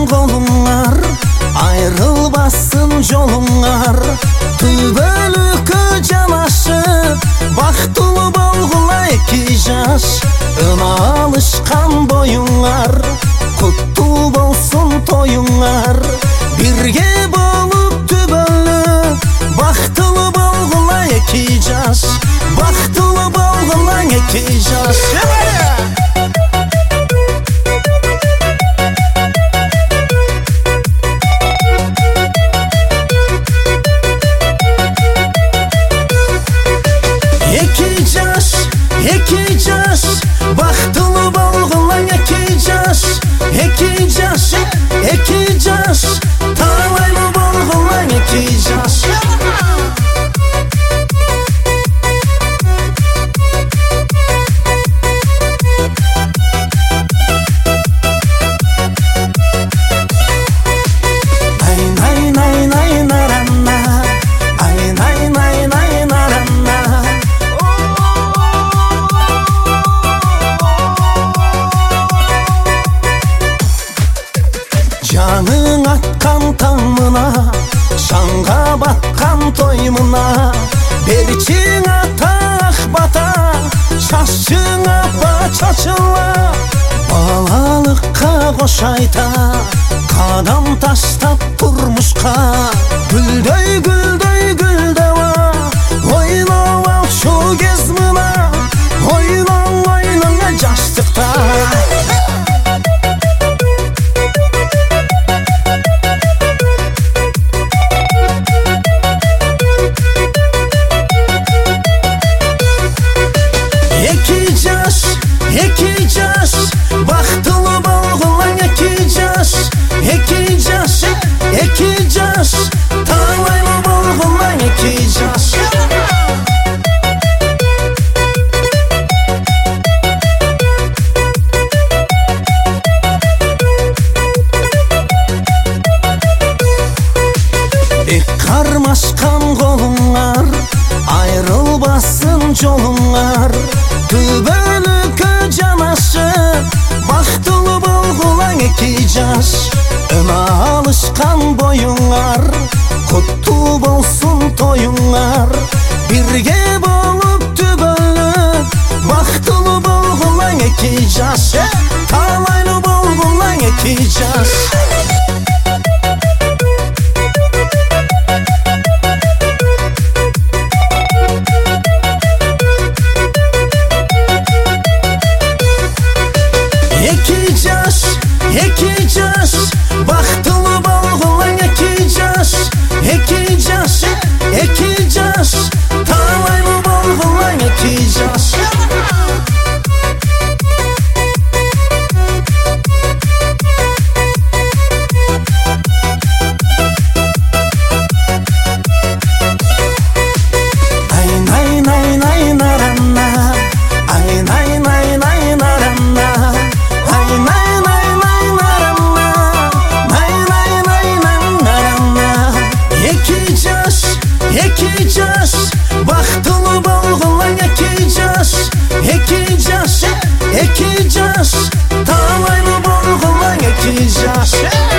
колуңар, айрылбасын жолуңар. Түбөлүккө жанашып, бактылуу болгула эки жаш. Ына алышкан боюңар, куттуу болсун тоюңар. Бирге болуп түбөлүк, бактылуу болгула эки жаш. Бактылуу болгула эки жаш. Эки жаш, бактылуу болгула эки жаш. Эки жаш, эки жаш, таалайлуу болгула эки жаш. Жаның аткан таңмына, шаңға батқан тоймына. Берчиң атақ бата, шашчың апа чачыла. Балалыққа қош айта, қадам таштап турмушқа. Гүлдөй гүлдөй гүлдөва, ойнау алчу кез мына. Ойнау ойныңа жаштықта. Эки жаш, бактылуу болгула эки жаш. Эки жаш, эки жаш, таалайлуу болгула эки жаш. Кармашкан колуңар, айрылбасын жолуңар. Түбөлүккө жанашып, бактылуу болгула эки жаш. Ына алышкан боюңар, куттуу болсун тоюңар. Бирге болуп түбөлүк, бактылуу болгула эки жаш. Таалайлуу болгула эки жаш. Эки жаш, бактылуу болгула эки жаш. Эки жаш, эки жаш, таалайлуу болгула эки жаш. Эки жаш, бактылуу болгула эки жаш. Эки жаш, эки жаш, таалайлуу болгула эки жаш.